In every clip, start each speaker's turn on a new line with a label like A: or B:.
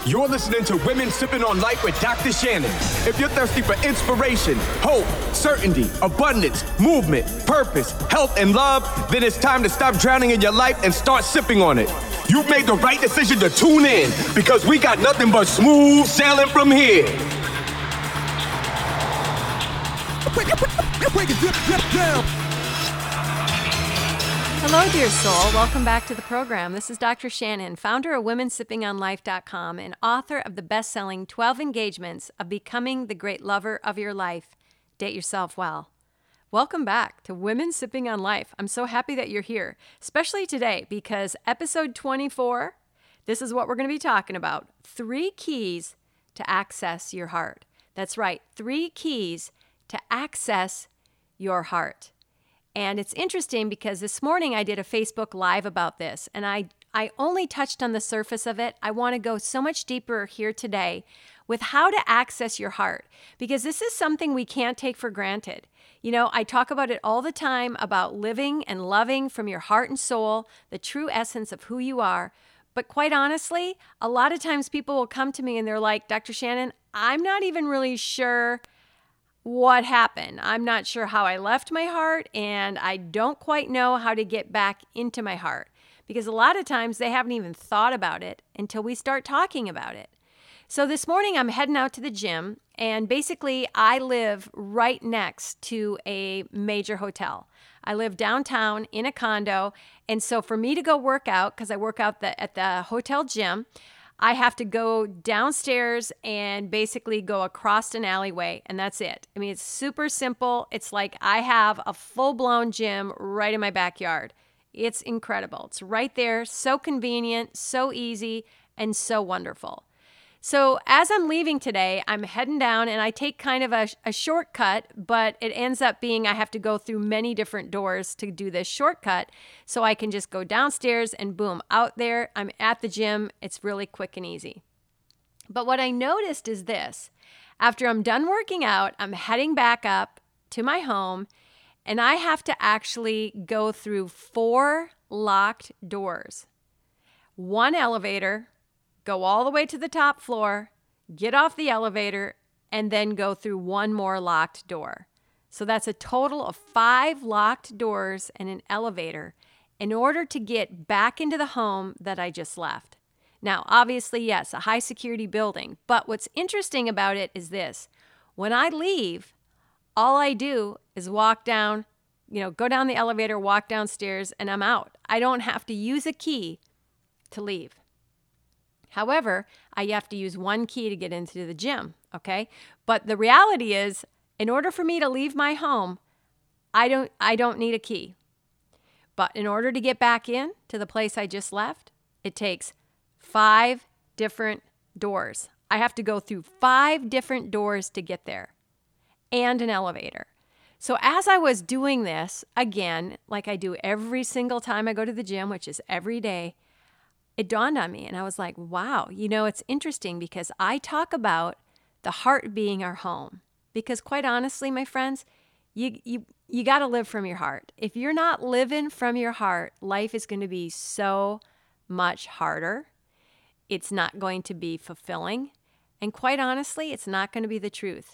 A: You're listening to Women Sipping on Life with Dr. Shannon. If you're thirsty for inspiration, hope, certainty, abundance, movement, purpose, health, and love, then it's time to stop drowning in your life and start sipping on it. You've made the right decision to tune in because we got nothing but smooth sailing from here.
B: Hello, dear soul. Welcome back to the program. This is Dr. Shannon, founder of WomenSippingOnLife.com and author of the best-selling 12 Engagements of Becoming the Great Lover of Your Life. Date yourself well. Welcome back to Women Sipping on Life. I'm so happy that you're here, especially today because episode 24, this is what we're going to be talking about. 3 keys to access your heart. That's right, 3 keys to access your heart. And it's interesting because this morning I did a Facebook Live about this, and I only touched on the surface of it. I want to go so much deeper here today with how to access your heart, because this is something we can't take for granted. You know, I talk about it all the time about living and loving from your heart and soul, the true essence of who you are. But quite honestly, a lot of times people will come to me and they're like, Dr. Shannon, I'm not even really sure what happened. I'm not sure how I left my heart, and I don't quite know how to get back into my heart, because a lot of times they haven't even thought about it until we start talking about it. So this morning I'm heading out to the gym, and basically I live right next to a major hotel. I live downtown in a condo, and so for me to go work out, because I work out at the hotel gym, I have to go downstairs and basically go across an alleyway, and that's it. I mean, it's super simple. It's like I have a full-blown gym right in my backyard. It's incredible. It's right there, so convenient, so easy, and so wonderful. So as I'm leaving today, I'm heading down, and I take kind of a shortcut, but it ends up being I have to go through many different doors to do this shortcut, so I can just go downstairs and boom, out there, I'm at the gym. It's really quick and easy. But what I noticed is this. After I'm done working out, I'm heading back up to my home, and I have to actually go through 4 locked doors. 1 elevator, go all the way to the top floor, get off the elevator, and then go through 1 more locked door. So that's a total of 5 locked doors and an elevator in order to get back into the home that I just left. Now, obviously, yes, a high security building, but what's interesting about it is this. When I leave, all I do is walk down, go down the elevator, walk downstairs, and I'm out. I don't have to use a key to leave. However, I have to use 1 key to get into the gym, okay? But the reality is, in order for me to leave my home, I don't need a key. But in order to get back in to the place I just left, it takes 5 different doors. I have to go through 5 different doors to get there, and an elevator. So as I was doing this, again, like I do every single time I go to the gym, which is every day, it dawned on me, and I was like, wow, it's interesting because I talk about the heart being our home. Because quite honestly, my friends, you got to live from your heart. If you're not living from your heart, life is going to be so much harder. It's not going to be fulfilling. And quite honestly, it's not going to be the truth.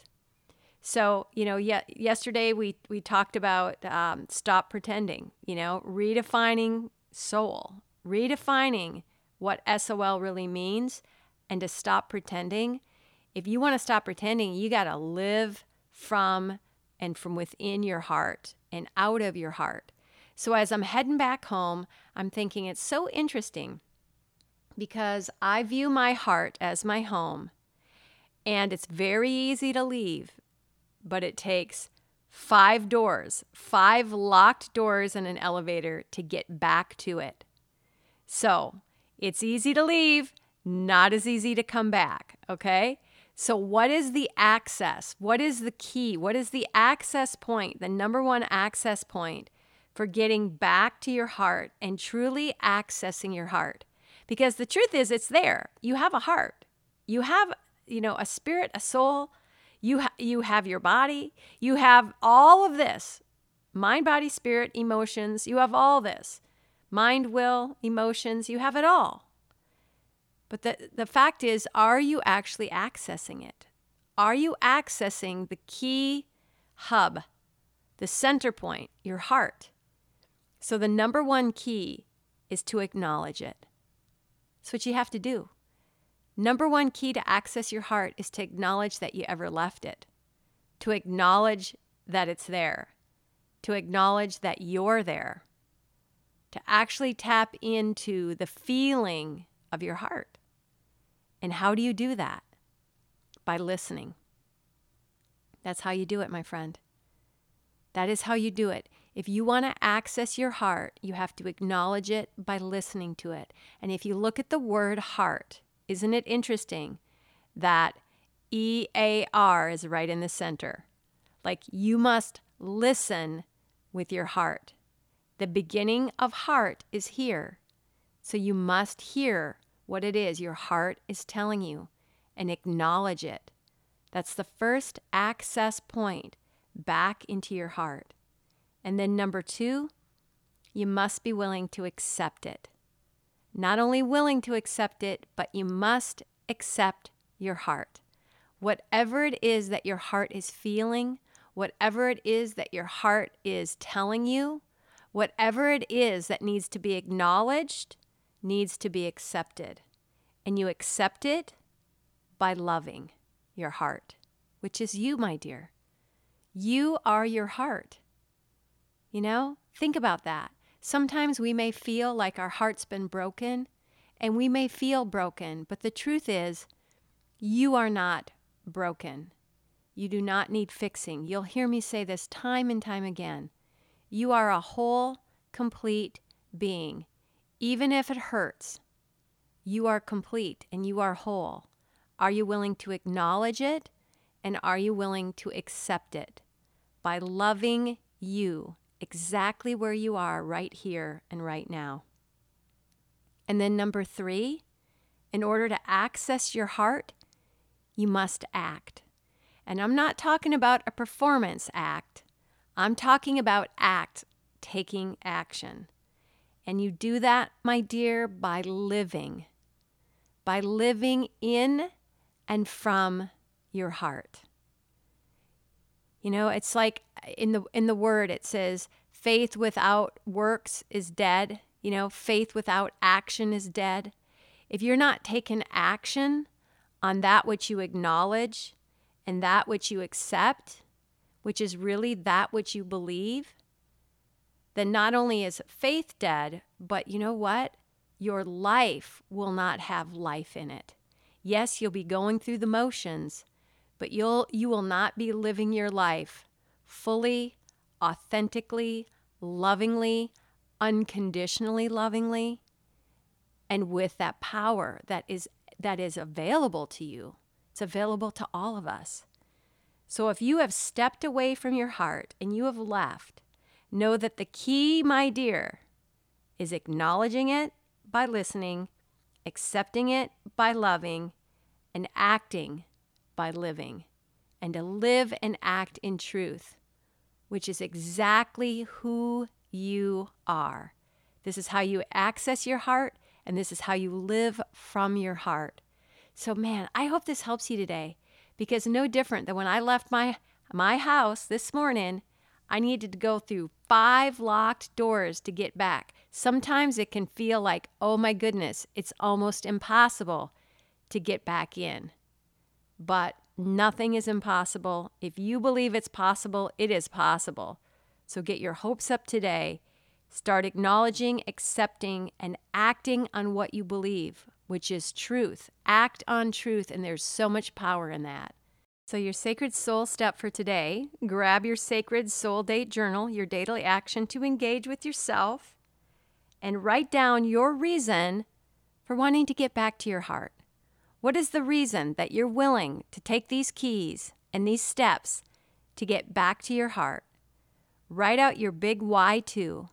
B: So, yesterday we talked about stop pretending, redefining soul, redefining what SOL really means, and to stop pretending. If you want to stop pretending, you got to live from and from within your heart and out of your heart. So as I'm heading back home, I'm thinking it's so interesting because I view my heart as my home, and it's very easy to leave, but it takes 5 doors, 5 locked doors and an elevator to get back to it. So it's easy to leave, not as easy to come back, okay? So what is the access? What is the key? What is the access point, the number 1 access point for getting back to your heart and truly accessing your heart? Because the truth is, it's there. You have a heart. You have, a spirit, a soul. You have your body. You have all of this. Mind, body, spirit, emotions. You have all this. Mind, will, emotions, you have it all. But the fact is, are you actually accessing it? Are you accessing the key hub, the center point, your heart? So the number one key is to acknowledge it. That's what you have to do. Number one key to access your heart is to acknowledge that you ever left it, to acknowledge that it's there, to acknowledge that you're there, to actually tap into the feeling of your heart. And how do you do that? By listening. That's how you do it, my friend. That is how you do it. If you want to access your heart, you have to acknowledge it by listening to it. And if you look at the word heart, isn't it interesting that EAR is right in the center? Like, you must listen with your heart. The beginning of heart is here. So you must hear what it is your heart is telling you and acknowledge it. That's the first access point back into your heart. And then number 2, you must be willing to accept it. Not only willing to accept it, but you must accept your heart. Whatever it is that your heart is feeling, whatever it is that your heart is telling you, whatever it is that needs to be acknowledged, needs to be accepted. And you accept it by loving your heart, which is you, my dear. You are your heart. You know, think about that. Sometimes we may feel like our heart's been broken, and we may feel broken, but the truth is, you are not broken. You do not need fixing. You'll hear me say this time and time again. You are a whole, complete being. Even if it hurts, you are complete and you are whole. Are you willing to acknowledge it? And are you willing to accept it? By loving you exactly where you are right here and right now. And then number 3, in order to access your heart, you must act. And I'm not talking about a performance act. I'm talking about taking action. And you do that, my dear, by living in and from your heart. You know, it's like in the word it says, faith without works is dead. You know, faith without action is dead. If you're not taking action on that which you acknowledge and that which you accept, which is really that which you believe, then not only is faith dead, but you know what? Your life will not have life in it. Yes, you'll be going through the motions, but you will not be living your life fully, authentically, lovingly, unconditionally lovingly, and with that power that is available to you. It's available to all of us. So if you have stepped away from your heart and you have left, know that the key, my dear, is acknowledging it by listening, accepting it by loving, and acting by living. And to live and act in truth, which is exactly who you are. This is how you access your heart, and this is how you live from your heart. So man, I hope this helps you today, because no different than when I left my house this morning, I needed to go through 5 locked doors to get back. Sometimes it can feel like, oh my goodness, it's almost impossible to get back in. But nothing is impossible. If you believe it's possible, it is possible. So get your hopes up today. Start acknowledging, accepting, and acting on what you believe, which is truth. Act on truth, and there's so much power in that. So your sacred soul step for today, grab your sacred soul date journal, your daily action to engage with yourself, and write down your reason for wanting to get back to your heart. What is the reason that you're willing to take these keys and these steps to get back to your heart? Write out your big why too,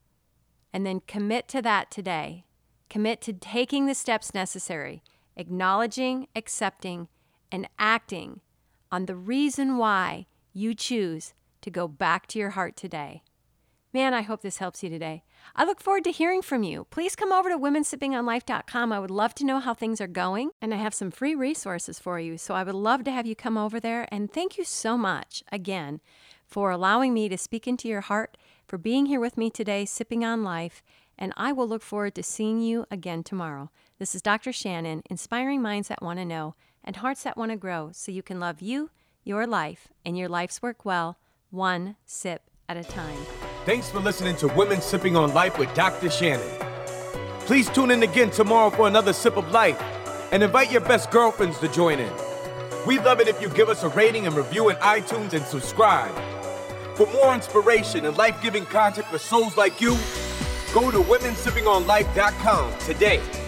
B: and then commit to that today. Commit to taking the steps necessary, acknowledging, accepting, and acting on the reason why you choose to go back to your heart today. Man, I hope this helps you today. I look forward to hearing from you. Please come over to womensippingonlife.com. I would love to know how things are going, and I have some free resources for you, so I would love to have you come over there. And thank you so much, again, for allowing me to speak into your heart, for being here with me today, sipping on life, and I will look forward to seeing you again tomorrow. This is Dr. Shannon, inspiring minds that want to know and hearts that want to grow, so you can love you, your life, and your life's work well, one sip at a time.
A: Thanks for listening to Women Sipping on Life with Dr. Shannon. Please tune in again tomorrow for another sip of life, and invite your best girlfriends to join in. We'd love it if you give us a rating and review in iTunes and subscribe. For more inspiration and life-giving content for souls like you, go to womensippingonlife.com today.